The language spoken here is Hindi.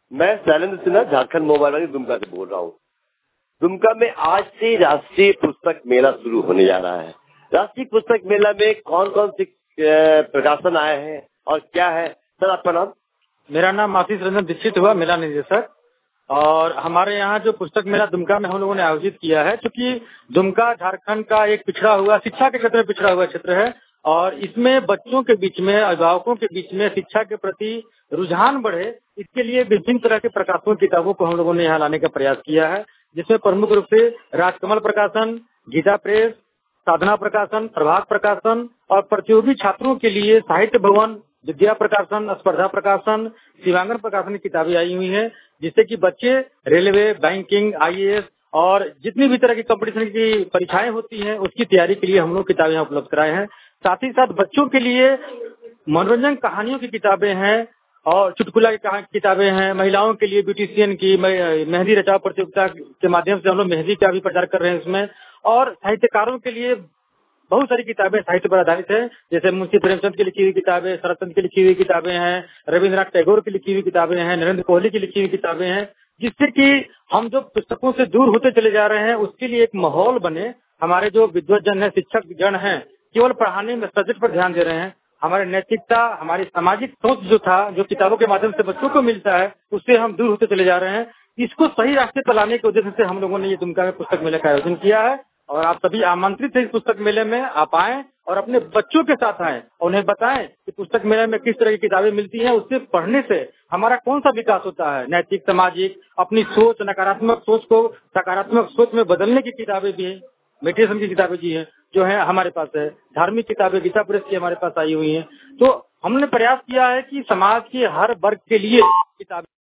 मैं शैलेंद्र सिन्हा झारखंड मोबाइल वाली दुमका से बोल रहा हूँ। दुमका में आज से राष्ट्रीय पुस्तक मेला शुरू होने जा रहा है। राष्ट्रीय पुस्तक मेला में कौन कौन से प्रकाशन आए हैं और क्या है? सर आपका नाम? मेरा नाम आशीष रंजन दीक्षित हुआ, मेला निदेशक। और हमारे यहाँ जो पुस्तक मेला दुमका में हम लोगों ने आयोजित किया है, क्योंकि दुमका झारखंड का एक पिछड़ा हुआ, शिक्षा के क्षेत्र में पिछड़ा हुआ क्षेत्र है और इसमें बच्चों के बीच में, अभिभावकों के बीच में शिक्षा के प्रति रुझान बढ़े, इसके लिए विभिन्न तरह के प्रकाशनों किताबों को हम लोगों ने यहाँ लाने का प्रयास किया है, जिसमें प्रमुख रूप से राजकमल प्रकाशन, गीता प्रेस, साधना प्रकाशन, प्रभात प्रकाशन और प्रतियोगी छात्रों के लिए साहित्य भवन, विद्या प्रकाशन, स्पर्धा प्रकाशन, शिवांगन प्रकाशन की किताबें आई हुई हैं, जिससे कि बच्चे रेलवे, बैंकिंग, आईएएस और जितनी भी तरह की कंपटीशन की परीक्षाएं होती हैं उसकी तैयारी के लिए हम लोग किताबें यहाँ उपलब्ध कराए हैं। साथ ही साथ बच्चों के लिए मनोरंजन कहानियों की किताबें हैं और चुटकुला की किताबें हैं। महिलाओं के लिए ब्यूटिशियन की मेहंदी रचाव प्रतियोगिता के माध्यम से हम लोग मेहंदी का भी प्रचार कर रहे हैं इसमें। और साहित्यकारों के लिए बहुत सारी किताबें साहित्य पर आधारित है, जैसे मुंशी प्रेमचंद की लिखी हुई किताबें, शरतचंद की लिखी हुई किताबें हैं, रविन्द्रनाथ टैगोर की लिखी हुई किताबें हैं, नरेंद्र कोहली की लिखी हुई किताबें हैं, जिससे कि हम जो पुस्तकों से दूर होते चले जा रहे हैं उसके लिए एक माहौल बने। हमारे जो विद्वज्जन है, शिक्षक जन है, केवल पढ़ाने में सब्जेक्ट पर ध्यान दे रहे हैं। हमारे नैतिकता, हमारी सामाजिक सोच जो था, जो किताबों के माध्यम से बच्चों को मिलता है, उससे हम दूर होते चले जा रहे हैं। इसको सही रास्ते पर लाने के उद्देश्य से हम लोगों ने ये दुमका में पुस्तक मेले का आयोजन किया है और आप सभी आमंत्रित हैं इस पुस्तक मेले में। आप आएं और अपने बच्चों के साथ आएं और उन्हें बताएं कि पुस्तक मेले में किस तरह की किताबें मिलती हैं। उससे पढ़ने से हमारा कौन सा विकास होता है, नैतिक, सामाजिक, अपनी सोच, नकारात्मक सोच को सकारात्मक सोच में बदलने की किताबें भी हैं, मेडिटेशन की किताबें जी हैं जो है हमारे पास है, धार्मिक किताबें गीता प्रेस की हमारे पास आई हुई हैं। तो हमने प्रयास किया है कि समाज के हर वर्ग के लिए किताबें